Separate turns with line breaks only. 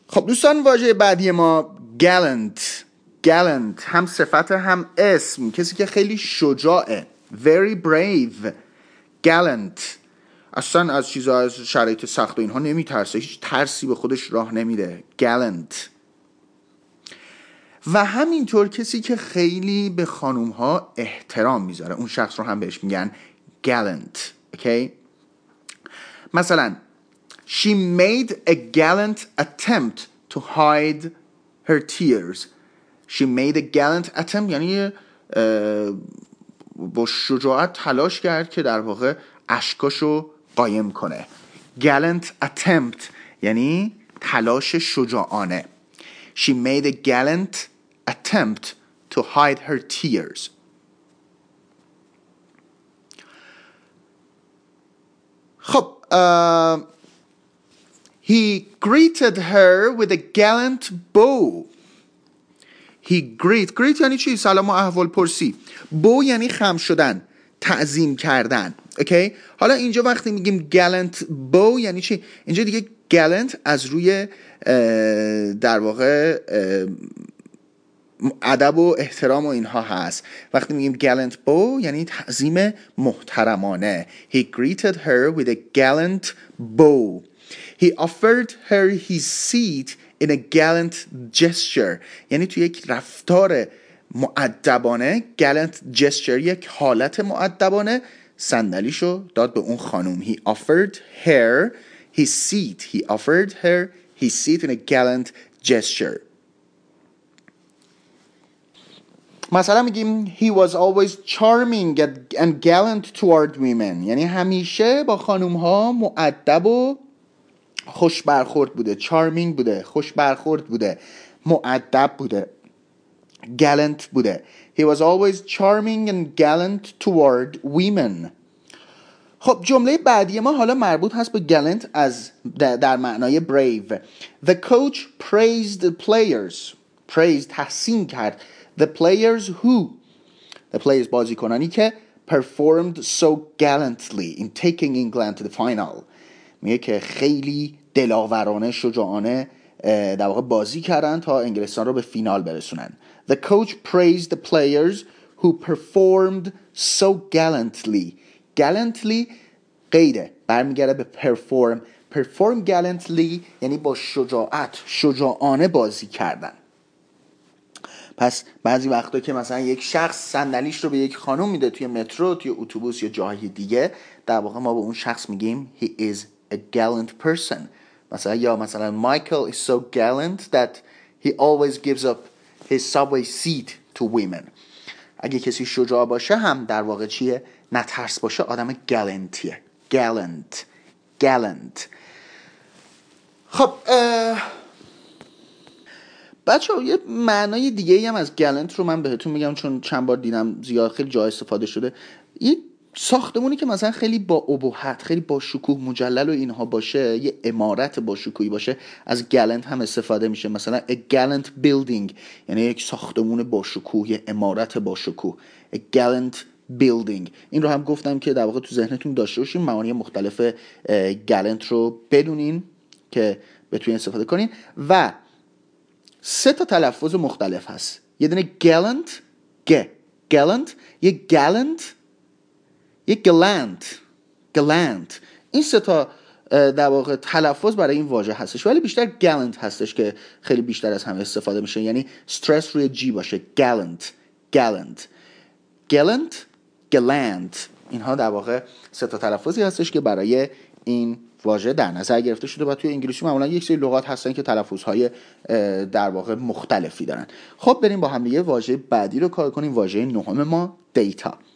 خب دوستان، واژه بعدی ما gallant. gallant هم صفت هم اسم، کسی که خیلی شجاعه. very brave. gallant اصلا از چیزها، از شرایط سخت و اینها نمیترسه، هیچ ترسی به خودش راه نمیده. gallant. و همینطور کسی که خیلی به خانوم ها احترام میذاره، اون شخص رو هم بهش میگن gallant. okay؟ مثلا she made a gallant attempt to hide her tears. she made a gallant attempt یعنی با شجاعت تلاش کرد که در واقع اشکاشو قایم کنه. gallant attempt یعنی تلاش شجاعانه. she made a gallant attempt to hide her tears. خب he greeted her with a gallant bow. greet یعنی چی؟ سلام و احوال پرسی. bow یعنی خم شدن، تعظیم کردن. اوکی؟ حالا اینجا وقتی میگیم gallant bow یعنی چی؟ اینجا دیگه gallant از روی در واقع ادب و احترام و اینها هست. وقتی میگیم gallant bow یعنی تعظیم محترمانه. he greeted her with a gallant bow. he offered her his seat in a gallant gesture. یعنی تو یک رفتار مؤدبانه. gallant gesture یک حالت مؤدبانه، صندلیشو داد به اون خانم. he offered her his seat. he offered her his seat in a gallant gesture. مثلا میگیم he was always charming and gallant toward women. یعنی همیشه با خانوم ها مؤدب و خوش برخورد بوده. charming بوده، خوش برخورد بوده، مؤدب بوده، gallant بوده. he was always charming and gallant toward women. خب جمله بعدی ما حالا مربوط هست به gallant از در معنای brave. the coach praised the players. praised تحسین کرد. the players بازیکنانی که performed so gallantly in taking England to the final. میگه که خیلی دلاورانه، شجاعانه در واقع بازی کردن تا انگلستان رو به فینال برسونن. the coach praised the players who performed so gallantly قیده برمیگرده به perform gallantly یعنی با شجاعانه بازی کردن. پس بعضی وقتا که مثلا یک شخص صندلیش رو به یک خانم میده توی مترو، توی اتوبوس یا جاهای دیگه، در واقع ما به اون شخص میگیم he is a gallant person. مثلا Michael is so gallant that he always gives up his subway seat to women. اگه کسی شجاع باشه هم در واقع چیه؟ نترس باشه، آدم گالنتیه. gallant. خب بچه‌ها یه معنای دیگه هم از gallant رو من بهتون میگم، چون چند بار دیدم زیاد خیلی جا استفاده شده. یه ساختمونی که مثلا خیلی با ابهت، خیلی با شکوه مجلل و اینها باشه، یه عمارت با شکوهی باشه، از gallant هم استفاده میشه. مثلا a gallant building یعنی یک ساختمون با شکوه، یه عمارت با شکوه. a gallant building. این رو هم گفتم که در واقع تو ذهنتون داشته باشین، معانی مختلف gallant رو بدونین که بتونین استفاده کنین. و 3 تا تلفظ مختلف هست. یه دونه gallant، gallant، یه gallant، یه gallant. این 3 تا در واقع تلفظ برای این واژه هستش، ولی بیشتر gallant هستش که خیلی بیشتر از همه استفاده میشه. یعنی استرس روی جی باشه. gallant. اینها در واقع 3 تا تلفظی هستش که برای این واژه در نظر گرفته شده و توی انگلیسی معمولا یک سری لغات هستن که تلفظهای در واقع مختلفی دارن. خب بریم با هم دیگه واژه بعدی رو کار کنیم. واژه 9 ما دیتا.